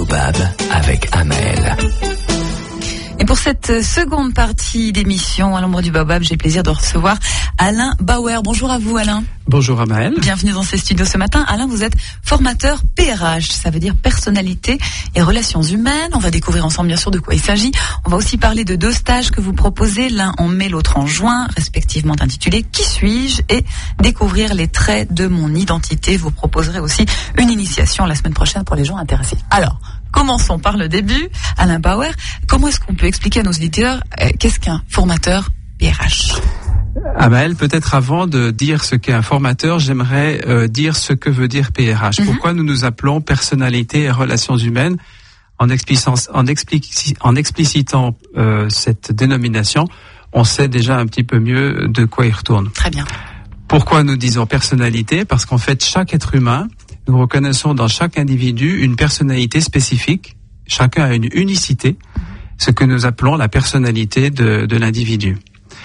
Baobab avec Amael. Et pour cette seconde partie d'émission à l'ombre du Baobab, j'ai le plaisir de recevoir Alain Bauer. Bonjour à vous Alain. Bonjour Amael. Bienvenue dans ces studios ce matin. Alain, vous êtes formateur PRH, ça veut dire personnalité et relations humaines. On va découvrir ensemble bien sûr de quoi il s'agit. On va aussi parler de 2 stages que vous proposez, l'un en mai, l'autre en juin, respectivement intitulés Qui suis-je et découvrir les traits de mon identité. Vous proposerez aussi une initiation la semaine prochaine pour les gens intéressés. Alors, commençons par le début. Alain Bauer, comment est-ce qu'on peut expliquer à nos auditeurs qu'est-ce qu'un formateur PRH ? Amael, peut-être avant de dire ce qu'est un formateur, j'aimerais dire ce que veut dire PRH. Pourquoi nous nous appelons personnalité et relations humaines en explicitant cette dénomination, on sait déjà un petit peu mieux de quoi il retourne. Très bien. Pourquoi nous disons personnalité ? Parce qu'en fait, chaque être humain, nous reconnaissons dans chaque individu une personnalité spécifique. Chacun a une unicité, ce que nous appelons la personnalité de l'individu.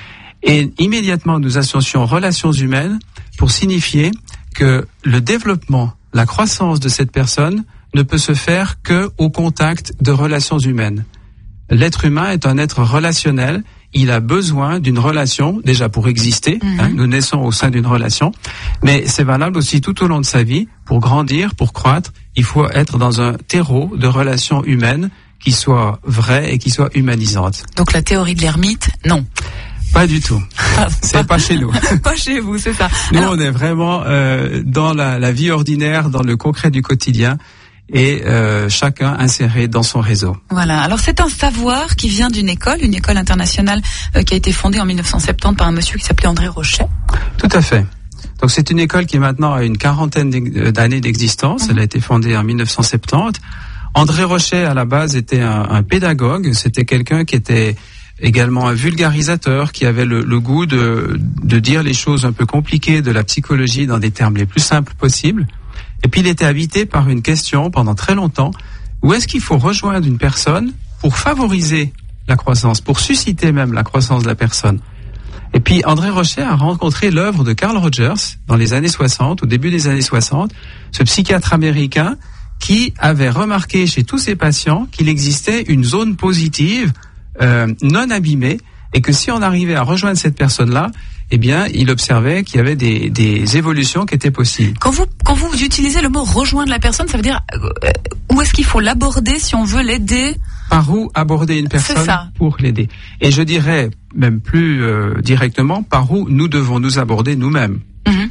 Et immédiatement, nous associons relations humaines pour signifier que le développement, la croissance de cette personne ne peut se faire que au contact de relations humaines. L'être humain est un être relationnel. Il a besoin d'une relation, déjà pour exister. Nous naissons au sein d'une relation. Mais c'est valable aussi tout au long de sa vie. Pour grandir, pour croître, il faut être dans un terreau de relations humaines qui soit vraie et qui soit humanisante. Donc la théorie de l'ermite, non. Pas du tout. C'est pas chez nous. Pas chez vous, c'est ça. Nous, alors, on est vraiment dans la vie ordinaire, dans le concret du quotidien, et chacun inséré dans son réseau. Voilà. Alors c'est un savoir qui vient d'une école, une école internationale qui a été fondée en 1970 par un monsieur qui s'appelait André Rochet. Tout à fait. Donc c'est une école qui maintenant a une 40aine d'années d'existence. Elle a été fondée en 1970. André Rochet, à la base, était un pédagogue. C'était quelqu'un qui était également un vulgarisateur, qui avait le goût de dire les choses un peu compliquées de la psychologie dans des termes les plus simples possibles. Et puis il était habité par une question pendant très longtemps, où est-ce qu'il faut rejoindre une personne pour favoriser la croissance, pour susciter même la croissance de la personne. Et puis André Rochet a rencontré l'œuvre de Carl Rogers dans les années 60, au début des années 60, ce psychiatre américain qui avait remarqué chez tous ses patients qu'il existait une zone positive non abîmée, et que si on arrivait à rejoindre cette personne-là, eh bien, il observait qu'il y avait des évolutions qui étaient possibles. Quand vous utilisez le mot rejoindre la personne, ça veut dire où est-ce qu'il faut l'aborder si on veut l'aider ? Par où aborder une personne pour l'aider ? Et je dirais même plus directement, par où nous devons nous aborder nous-mêmes.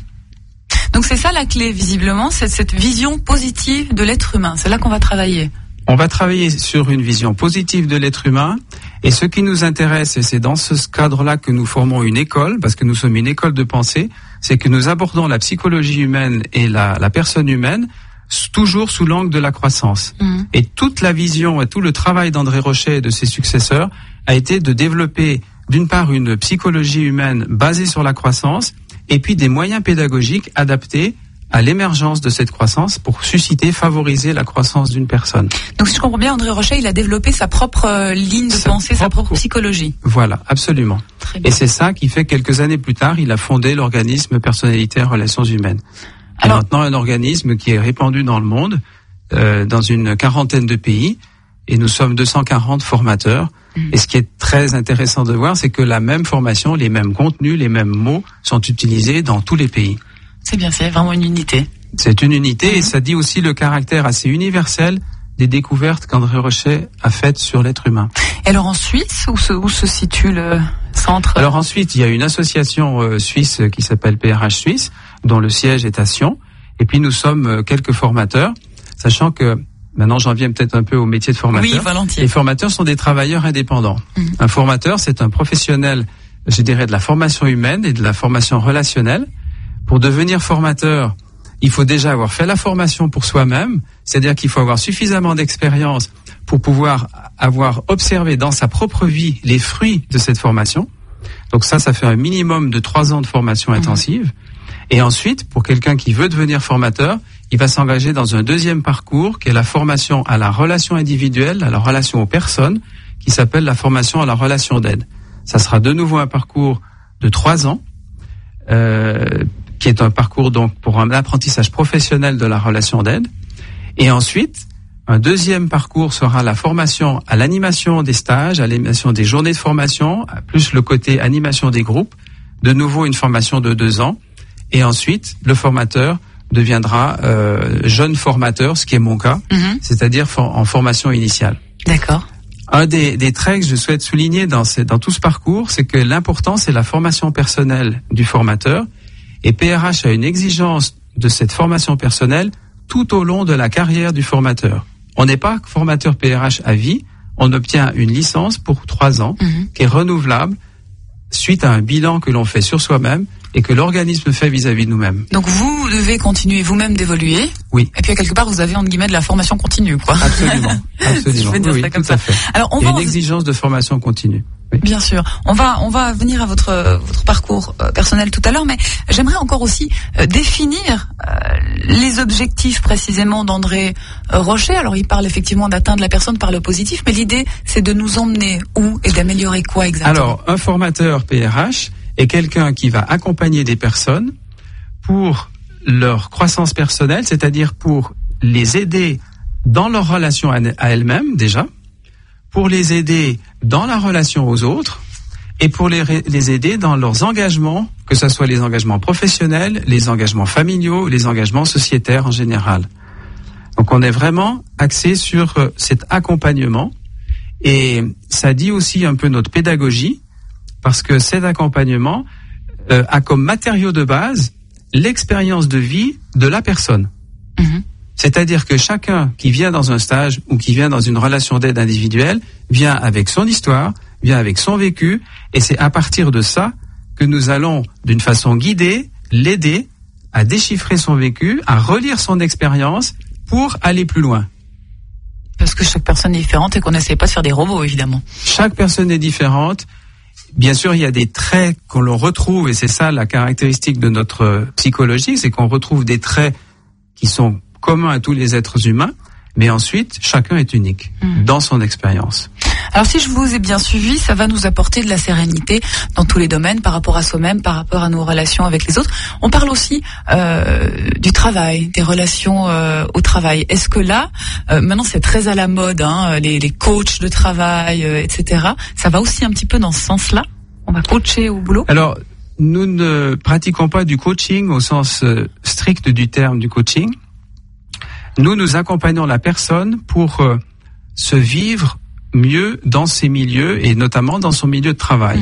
Donc c'est ça la clé, visiblement, c'est cette vision positive de l'être humain. C'est là qu'on va travailler. On va travailler sur une vision positive de l'être humain, et ce qui nous intéresse, et c'est dans ce cadre-là que nous formons une école, parce que nous sommes une école de pensée, c'est que nous abordons la psychologie humaine et la personne humaine toujours sous l'angle de la croissance. Et toute la vision et tout le travail d'André Rochet et de ses successeurs a été de développer d'une part une psychologie humaine basée sur la croissance, et puis des moyens pédagogiques adaptés à l'émergence de cette croissance pour susciter, favoriser la croissance d'une personne. Donc si je comprends bien, André Rochet, il a développé sa propre ligne de pensée, sa propre psychologie. Voilà, absolument. Et c'est ça qui fait que quelques années plus tard, il a fondé l'organisme Personnalité et Relations Humaines. Alors, maintenant un organisme qui est répandu dans le monde, dans une 40aine de pays, et nous sommes 240 formateurs. Et ce qui est très intéressant de voir, c'est que la même formation, les mêmes contenus, les mêmes mots sont utilisés dans tous les pays. C'est bien, c'est vraiment une unité. C'est une unité, et ça dit aussi le caractère assez universel des découvertes qu'André Rochet a faites sur l'être humain. Et alors en Suisse, où se situe le centre ? Alors ensuite, il y a une association suisse qui s'appelle PRH Suisse, dont le siège est à Sion. Et puis nous sommes quelques formateurs, sachant que maintenant j'en viens peut-être un peu au métier de formateur. Oui, volontiers. Les formateurs sont des travailleurs indépendants. Un formateur, c'est un professionnel, je dirais, de la formation humaine et de la formation relationnelle. Pour devenir formateur, il faut déjà avoir fait la formation pour soi-même, c'est-à-dire qu'il faut avoir suffisamment d'expérience pour pouvoir avoir observé dans sa propre vie les fruits de cette formation. Donc ça fait un minimum de 3 ans de formation intensive. Et ensuite, pour quelqu'un qui veut devenir formateur, il va s'engager dans un deuxième parcours qui est la formation à la relation individuelle, à la relation aux personnes, qui s'appelle la formation à la relation d'aide. Ça sera de nouveau un parcours de 3 ans, qui est un parcours donc pour un apprentissage professionnel de la relation d'aide. Et ensuite, Un deuxième parcours sera la formation à l'animation des stages, à l'animation des journées de formation, plus le côté animation des groupes. De nouveau, une formation de 2 ans. Et ensuite, le formateur deviendra jeune formateur, ce qui est mon cas, c'est-à-dire en formation initiale. D'accord. Un des traits que je souhaite souligner dans tout ce parcours, c'est que l'important, c'est la formation personnelle du formateur. Et PRH a une exigence de cette formation personnelle tout au long de la carrière du formateur. On n'est pas formateur PRH à vie, on obtient une licence pour 3 ans qui est renouvelable suite à un bilan que l'on fait sur soi-même et que l'organisme fait vis-à-vis de nous-mêmes. Donc vous devez continuer vous-même d'évoluer. Oui. Et puis quelque part vous avez entre guillemets de la formation continue, quoi. Absolument, absolument. Je vais dire oui, ça comme tout à fait. Alors il y a une exigence de formation continue. Oui. Bien sûr. On va venir à votre parcours personnel tout à l'heure, mais j'aimerais encore aussi définir les objectifs précisément d'André Rocher. Alors il parle effectivement d'atteindre la personne par le positif, mais l'idée c'est de nous emmener où et d'améliorer quoi exactement? Alors un formateur PRH est quelqu'un qui va accompagner des personnes pour leur croissance personnelle, c'est-à-dire pour les aider dans leur relation à elles-mêmes déjà, pour les aider dans la relation aux autres et pour les aider dans leurs engagements, que ce soit les engagements professionnels, les engagements familiaux, les engagements sociétaires en général. Donc on est vraiment axé sur cet accompagnement et ça dit aussi un peu notre pédagogie parce que cet accompagnement a comme matériau de base l'expérience de vie de la personne. C'est-à-dire que chacun qui vient dans un stage ou qui vient dans une relation d'aide individuelle vient avec son histoire, vient avec son vécu, et c'est à partir de ça que nous allons, d'une façon guidée, l'aider à déchiffrer son vécu, à relire son expérience pour aller plus loin. Parce que chaque personne est différente et qu'on n'essaie pas de faire des robots, évidemment. Chaque personne est différente. Bien sûr, il y a des traits qu'on le retrouve, et c'est ça la caractéristique de notre psychologie, c'est qu'on retrouve des traits qui sont commun à tous les êtres humains, mais ensuite, chacun est unique dans son expérience. Alors, si je vous ai bien suivi, ça va nous apporter de la sérénité dans tous les domaines, par rapport à soi-même, par rapport à nos relations avec les autres. On parle aussi du travail, des relations au travail. Est-ce que là, maintenant c'est très à la mode, les coachs de travail, etc. Ça va aussi un petit peu dans ce sens-là? On va coacher au boulot? Alors, nous ne pratiquons pas du coaching au sens strict du terme du coaching. Nous accompagnons la personne pour se vivre mieux dans ses milieux et notamment dans son milieu de travail.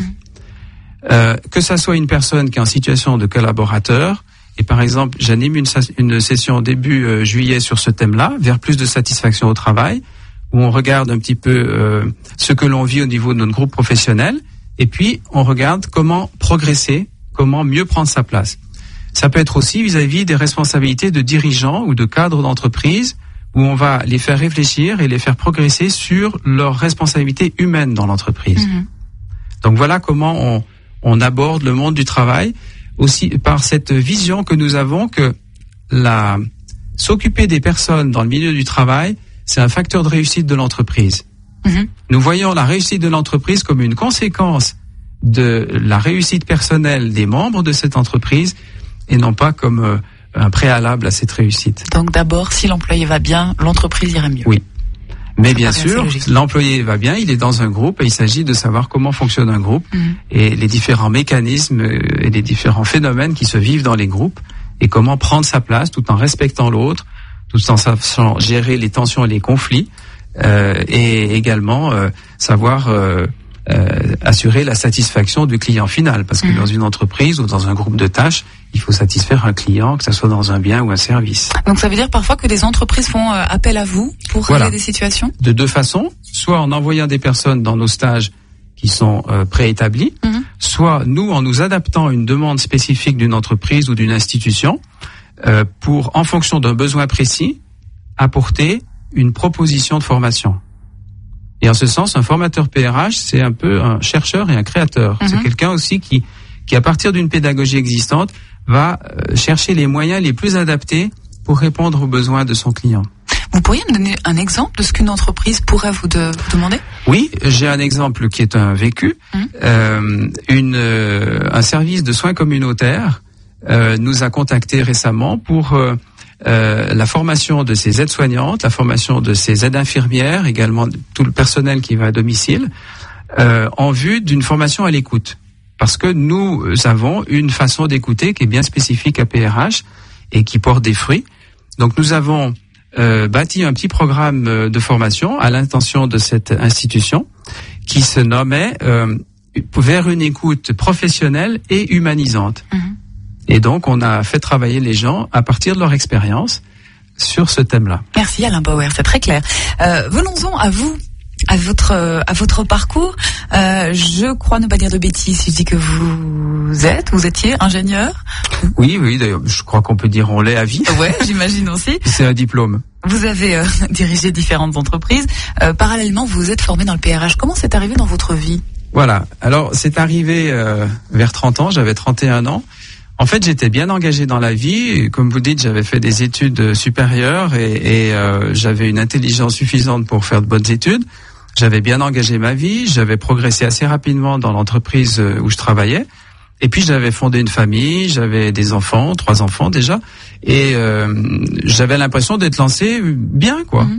Que ça soit une personne qui est en situation de collaborateur, et par exemple, j'anime une session début juillet sur ce thème-là, vers plus de satisfaction au travail, où on regarde un petit peu ce que l'on vit au niveau de notre groupe professionnel, et puis on regarde comment progresser, comment mieux prendre sa place. Ça peut être aussi vis-à-vis des responsabilités de dirigeants ou de cadres d'entreprise où on va les faire réfléchir et les faire progresser sur leurs responsabilités humaines dans l'entreprise. Donc voilà comment on aborde le monde du travail, aussi par cette vision que nous avons que s'occuper des personnes dans le milieu du travail, c'est un facteur de réussite de l'entreprise. Nous voyons la réussite de l'entreprise comme une conséquence de la réussite personnelle des membres de cette entreprise, et non pas comme un préalable à cette réussite. Donc d'abord, si l'employé va bien, l'entreprise ira mieux. Oui. Mais bien sûr, l'employé va bien, il est dans un groupe et il s'agit de savoir comment fonctionne un groupe et les différents mécanismes et les différents phénomènes qui se vivent dans les groupes et comment prendre sa place tout en respectant l'autre, tout en sachant gérer les tensions et les conflits et également savoir assurer la satisfaction du client final, parce que dans une entreprise ou dans un groupe de tâches, il faut satisfaire un client, que ce soit dans un bien ou un service. Donc ça veut dire parfois que des entreprises font appel à vous pour régler des situations? De 2 façons, soit en envoyant des personnes dans nos stages qui sont préétablis, soit nous en nous adaptant à une demande spécifique d'une entreprise ou d'une institution pour, en fonction d'un besoin précis, apporter une proposition de formation. Et en ce sens, un formateur PRH, c'est un peu un chercheur et un créateur. C'est quelqu'un aussi qui, à partir d'une pédagogie existante, va chercher les moyens les plus adaptés pour répondre aux besoins de son client. Vous pourriez me donner un exemple de ce qu'une entreprise pourrait vous demander? Oui, j'ai un exemple qui est un vécu. Un service de soins communautaires nous a contactés récemment pour la formation de ses aides-soignantes, la formation de ses aides infirmières, également tout le personnel qui va à domicile, en vue d'une formation à l'écoute. Parce que nous avons une façon d'écouter qui est bien spécifique à PRH et qui porte des fruits. Donc nous avons bâti un petit programme de formation à l'intention de cette institution qui se nommait vers une écoute professionnelle et humanisante. Et donc on a fait travailler les gens à partir de leur expérience sur ce thème-là. Merci Alain Bauer, c'est très clair. Venons-en à vous. À votre parcours, je crois ne pas dire de bêtises si je dis que vous étiez ingénieur. Oui, d'ailleurs, je crois qu'on peut dire on l'est à vie. Ouais, j'imagine aussi. C'est un diplôme. Vous avez dirigé différentes entreprises. Parallèlement, vous vous êtes formé dans le PRH. Comment c'est arrivé dans votre vie ? Voilà. Alors, c'est arrivé vers 30 ans. J'avais 31 ans. En fait, j'étais bien engagé dans la vie. Comme vous dites, j'avais fait des études supérieures et j'avais une intelligence suffisante pour faire de bonnes études. J'avais bien engagé ma vie. J'avais progressé assez rapidement dans l'entreprise où je travaillais. Et puis, j'avais fondé une famille. J'avais des enfants, 3 enfants déjà. Et j'avais l'impression d'être lancé bien, quoi.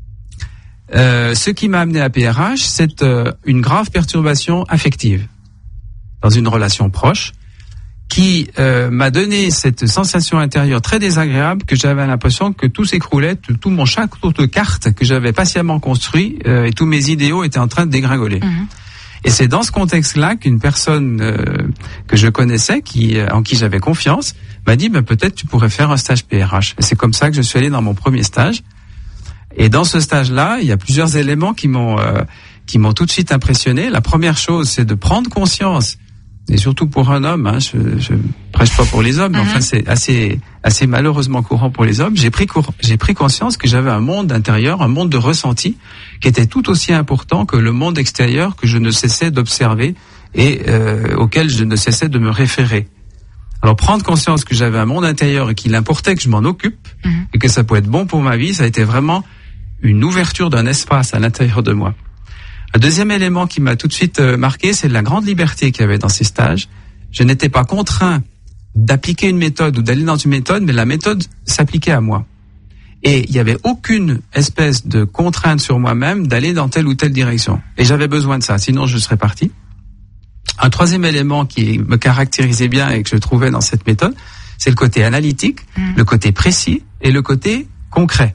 Ce qui m'a amené à PRH, c'est une grave perturbation affective dans une relation proche, qui m'a donné cette sensation intérieure très désagréable que j'avais l'impression que tout s'écroulait, tout mon château de cartes que j'avais patiemment construit et tous mes idéaux étaient en train de dégringoler. Et c'est dans ce contexte-là qu'une personne que je connaissais, en qui j'avais confiance, m'a dit peut-être tu pourrais faire un stage PRH. Et c'est comme ça que je suis allé dans mon premier stage. Et dans ce stage-là, il y a plusieurs éléments qui m'ont tout de suite impressionné. La première chose, c'est de prendre conscience. Et surtout pour un homme, je prêche pas pour les hommes, mais enfin c'est assez malheureusement courant pour les hommes. J'ai pris conscience que j'avais un monde intérieur, un monde de ressenti, qui était tout aussi important que le monde extérieur que je ne cessais d'observer et auquel je ne cessais de me référer. Alors prendre conscience que j'avais un monde intérieur et qu'il importait que je m'en occupe et que ça pouvait être bon pour ma vie, ça a été vraiment une ouverture d'un espace à l'intérieur de moi. Un deuxième élément qui m'a tout de suite marqué, c'est la grande liberté qu'il y avait dans ces stages. Je n'étais pas contraint d'appliquer une méthode ou d'aller dans une méthode, mais la méthode s'appliquait à moi. Et il n'y avait aucune espèce de contrainte sur moi-même d'aller dans telle ou telle direction. Et j'avais besoin de ça, sinon je serais parti. Un troisième élément qui me caractérisait bien et que je trouvais dans cette méthode, c'est le côté analytique, le côté précis et le côté concret.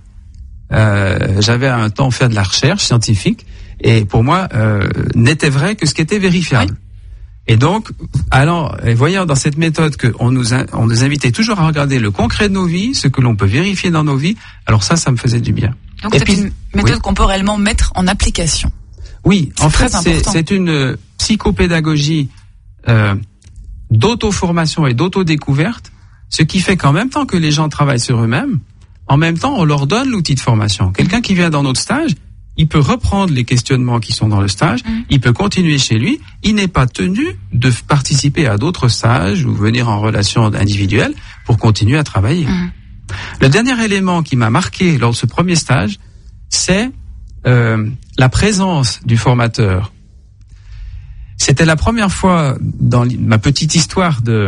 J'avais un temps fait de la recherche scientifique. Et pour moi, n'était vrai que ce qui était vérifiable. Oui. Et donc, voyant dans cette méthode qu'on nous invitait toujours à regarder le concret de nos vies, ce que l'on peut vérifier dans nos vies, alors ça me faisait du bien. Donc c'est une méthode qu'on peut réellement mettre en application. Oui, en fait, c'est une psychopédagogie d'auto-formation et d'auto-découverte, ce qui fait qu'en même temps que les gens travaillent sur eux-mêmes, en même temps, on leur donne l'outil de formation. Quelqu'un qui vient dans notre stage, il peut reprendre les questionnements qui sont dans le stage, il peut continuer chez lui, il n'est pas tenu de participer à d'autres stages ou venir en relation individuelle pour continuer à travailler. Le dernier élément qui m'a marqué lors de ce premier stage, c'est la présence du formateur. C'était la première fois dans ma petite histoire de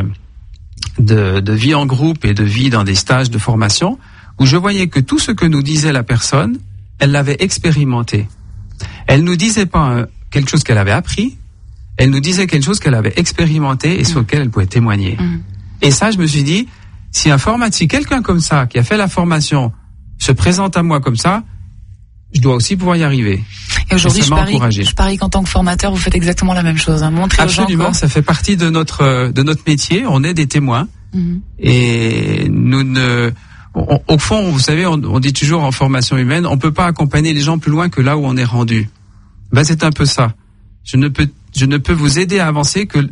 vie en groupe et de vie dans des stages de formation où je voyais que tout ce que nous disait la personne, elle l'avait expérimenté. Elle nous disait pas quelque chose qu'elle avait appris, elle nous disait quelque chose qu'elle avait expérimenté et sur lequel elle pouvait témoigner. Et ça, je me suis dit, si quelqu'un comme ça, qui a fait la formation, se présente à moi comme ça, je dois aussi pouvoir y arriver. Et aujourd'hui, je parie qu'en tant que formateur, vous faites exactement la même chose. Montrer aux gens. Absolument, ça fait partie de notre métier. On est des témoins. Et au fond, vous savez, on dit toujours en formation humaine, on peut pas accompagner les gens plus loin que là où on est rendu. C'est un peu ça. Je ne peux vous aider à avancer que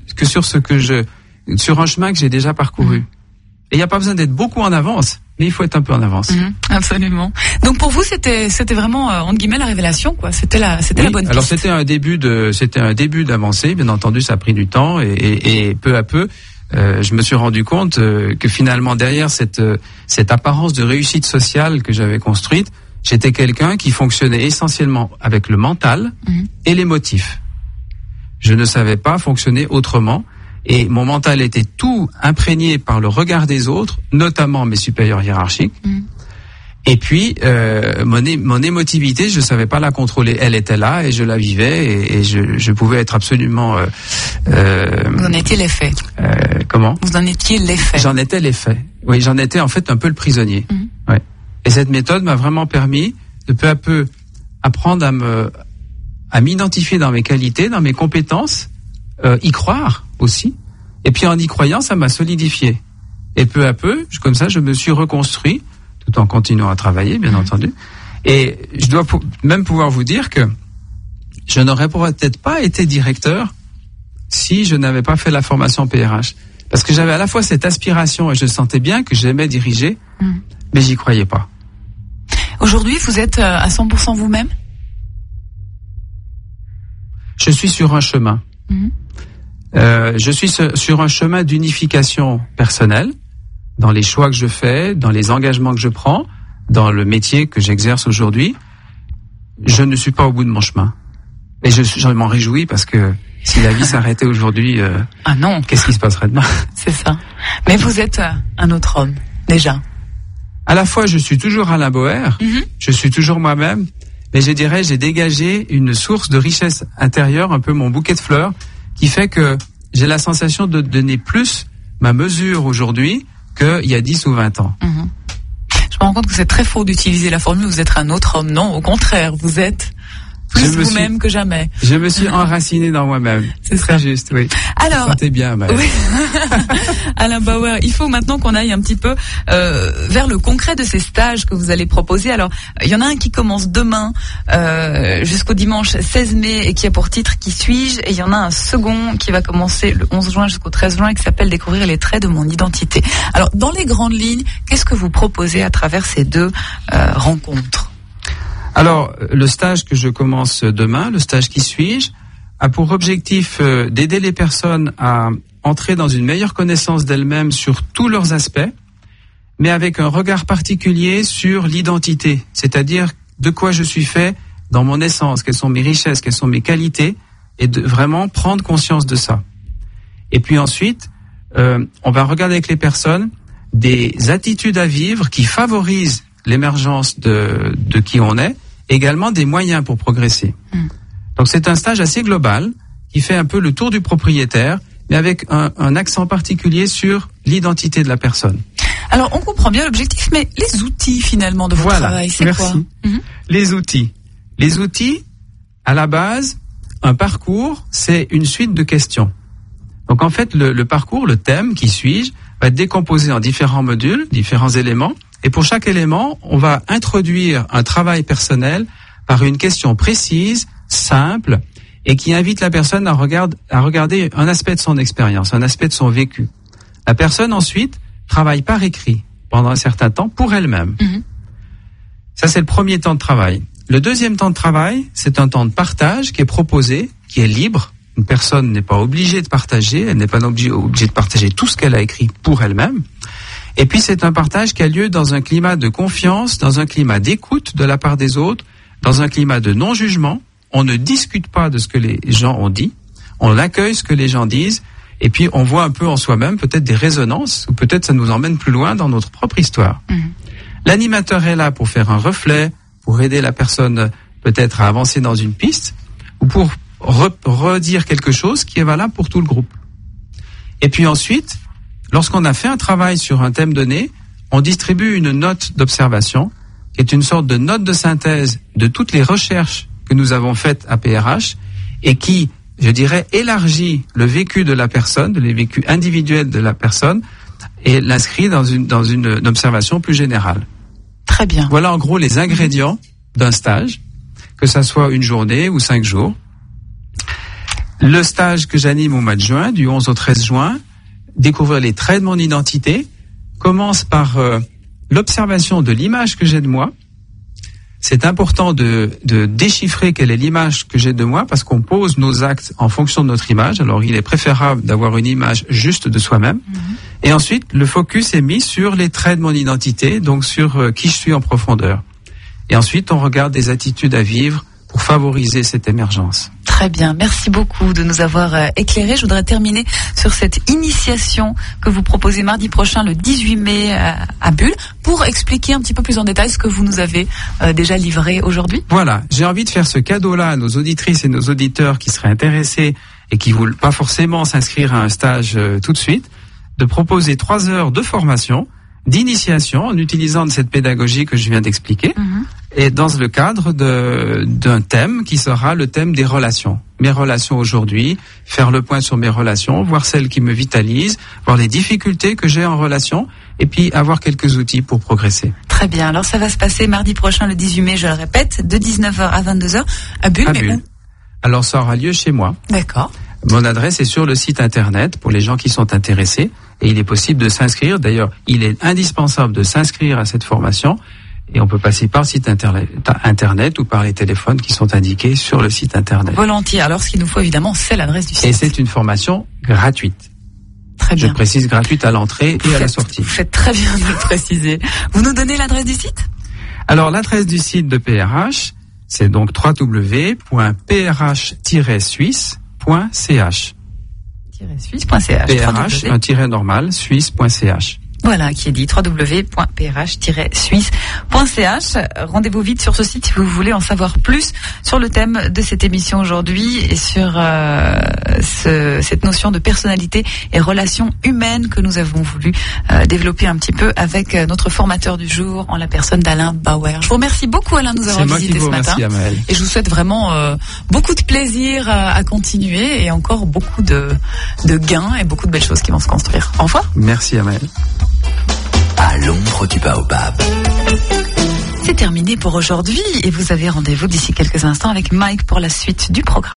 sur un chemin que j'ai déjà parcouru. Et il n'y a pas besoin d'être beaucoup en avance, mais il faut être un peu en avance. Absolument. Donc pour vous, c'était vraiment entre guillemets la révélation, quoi. C'était la bonne piste. Alors c'était un début d'avancée. Bien entendu, ça a pris du temps et peu à peu. Je me suis rendu compte que finalement derrière cette apparence de réussite sociale que j'avais construite, j'étais quelqu'un qui fonctionnait essentiellement avec le mental et les motifs. Je ne savais pas fonctionner autrement Et mon mental était tout imprégné par le regard des autres, notamment mes supérieurs hiérarchiques. Et puis, mon émotivité, je savais pas la contrôler. Elle était là et je la vivais et je pouvais être absolument... Vous en étiez l'effet. Comment ? Vous en étiez l'effet. J'en étais l'effet. Oui, j'en étais en fait un peu le prisonnier. Ouais. Et cette méthode m'a vraiment permis de peu à peu apprendre à m'identifier dans mes qualités, dans mes compétences, y croire aussi. Et puis en y croyant, ça m'a solidifié. Et peu à peu, comme ça, je me suis reconstruit, tout en continuant à travailler, bien entendu. Et je dois même pouvoir vous dire que je n'aurais peut-être pas été directeur si je n'avais pas fait la formation PRH. Parce que j'avais à la fois cette aspiration et je sentais bien que j'aimais diriger, mais j'y croyais pas. Aujourd'hui, vous êtes à 100% vous-même ? Je suis sur un chemin. Je suis sur un chemin d'unification personnelle dans les choix que je fais, dans les engagements que je prends, dans le métier que j'exerce aujourd'hui. Je ne suis pas au bout de mon chemin. Et je m'en réjouis parce que si la vie s'arrêtait aujourd'hui, ah non, qu'est-ce qui se passerait demain ? C'est ça. Mais vous êtes un autre homme, déjà. À la fois, je suis toujours Alain Bauer, je suis toujours moi-même, mais je dirais, j'ai dégagé une source de richesse intérieure, un peu mon bouquet de fleurs, qui fait que j'ai la sensation de donner plus ma mesure aujourd'hui qu'il y a 10 ou 20 ans. Je me rends compte que c'est très faux d'utiliser la formule « vous êtes un autre homme ». Non, au contraire, vous êtes plus vous-même que jamais. Je me suis enraciné dans moi-même. C'est très juste, oui. Alors, sentez bien, Maëlle. Oui. Alain Bauer, il faut maintenant qu'on aille un petit peu vers le concret de ces stages que vous allez proposer. Alors, il y en a un qui commence demain jusqu'au dimanche 16 mai et qui a pour titre « Qui suis-je ?» Et il y en a un second qui va commencer le 11 juin jusqu'au 13 juin et qui s'appelle « Découvrir les traits de mon identité ». Alors, dans les grandes lignes, qu'est-ce que vous proposez à travers ces deux rencontres ? Alors, le stage que je commence demain, le stage Qui suis-je, a pour objectif d'aider les personnes à entrer dans une meilleure connaissance d'elles-mêmes sur tous leurs aspects, mais avec un regard particulier sur l'identité, c'est-à-dire de quoi je suis fait dans mon essence, quelles sont mes richesses, quelles sont mes qualités, et de vraiment prendre conscience de ça. Et puis ensuite, on va regarder avec les personnes des attitudes à vivre qui favorisent l'émergence de qui on est, également des moyens pour progresser. Donc c'est un stage assez global qui fait un peu le tour du propriétaire, mais avec un accent particulier sur l'identité de la personne. Alors on comprend bien l'objectif, mais les outils finalement de votre travail, c'est merci. Quoi Les outils. Les outils, à la base, un parcours, c'est une suite de questions. Donc en fait, le parcours, le thème, qui suis-je, va être décomposé en différents modules, différents éléments. Et pour chaque élément, on va introduire un travail personnel par une question précise, simple, et qui invite la personne à regarder un aspect de son expérience, un aspect de son vécu. La personne ensuite travaille par écrit pendant un certain temps pour elle-même. Ça, c'est le premier temps de travail. Le deuxième temps de travail, c'est un temps de partage qui est proposé, qui est libre. Une personne n'est pas obligée de partager, elle n'est pas obligée de partager tout ce qu'elle a écrit pour elle-même. Et puis c'est un partage qui a lieu dans un climat de confiance, dans un climat d'écoute de la part des autres, dans un climat de non-jugement. On ne discute pas de ce que les gens ont dit, on accueille ce que les gens disent, et puis on voit un peu en soi-même peut-être des résonances, ou peut-être ça nous emmène plus loin dans notre propre histoire. L'animateur est là pour faire un reflet, pour aider la personne peut-être à avancer dans une piste, ou pour redire quelque chose qui est valable pour tout le groupe. Et puis ensuite, lorsqu'on a fait un travail sur un thème donné, on distribue une note d'observation, qui est une sorte de note de synthèse de toutes les recherches que nous avons faites à PRH, et qui, je dirais, élargit le vécu de la personne, le vécu individuel de la personne, et l'inscrit dans une observation plus générale. Très bien. Voilà en gros les ingrédients d'un stage, que ça soit une journée ou 5 jours. Le stage que j'anime au mois de juin, du 11 au 13 juin, découvrir les traits de mon identité, commence par l'observation de l'image que j'ai de moi. C'est important de déchiffrer quelle est l'image que j'ai de moi, parce qu'on pose nos actes en fonction de notre image. Alors il est préférable d'avoir une image juste de soi-même. Et ensuite, le focus est mis sur les traits de mon identité, donc sur qui je suis en profondeur. Et ensuite, on regarde des attitudes à vivre pour favoriser cette émergence. Très bien, merci beaucoup de nous avoir éclairés. Je voudrais terminer sur cette initiation que vous proposez mardi prochain, le 18 mai à Bulle, pour expliquer un petit peu plus en détail ce que vous nous avez déjà livré aujourd'hui. Voilà, j'ai envie de faire ce cadeau-là à nos auditrices et nos auditeurs qui seraient intéressés et qui ne veulent pas forcément s'inscrire à un stage tout de suite, de proposer 3 heures de formation, d'initiation en utilisant cette pédagogie que je viens d'expliquer. Et dans le cadre d'un thème qui sera le thème des relations. Mes relations aujourd'hui, faire le point sur mes relations, voir celles qui me vitalisent, voir les difficultés que j'ai en relation, et puis avoir quelques outils pour progresser. Très bien, alors ça va se passer mardi prochain, le 18 mai, je le répète, de 19h à 22h, à Bulle. Où ? Alors ça aura lieu chez moi. D'accord. Mon adresse est sur le site internet pour les gens qui sont intéressés, et il est possible de s'inscrire. D'ailleurs, il est indispensable de s'inscrire à cette formation. Et on peut passer par le site internet ou par les téléphones qui sont indiqués sur le site internet. Volontiers. Alors, ce qu'il nous faut évidemment, c'est l'adresse du site. Et c'est une formation gratuite. Très bien. Je précise gratuite à l'entrée et à la sortie. Vous faites très bien de le préciser. Vous nous donnez l'adresse du site ? Alors, l'adresse du site de PRH, c'est donc www.prh-suisse.ch. Suisse.ch. PRH, un tiret normal, suisse.ch. Voilà, qui est dit www.prh-suisse.ch. Rendez-vous vite sur ce site si vous voulez en savoir plus sur le thème de cette émission aujourd'hui et sur cette notion de personnalité et relations humaines que nous avons voulu développer un petit peu avec notre formateur du jour en la personne d'Alain Bauer. Je vous remercie beaucoup Alain de nous avoir visité ce matin. Et je vous souhaite vraiment beaucoup de plaisir à continuer et encore beaucoup de gains et beaucoup de belles choses qui vont se construire. Au revoir. Merci Amel. À l'ombre du baobab. C'est terminé pour aujourd'hui et vous avez rendez-vous d'ici quelques instants avec Mike pour la suite du programme.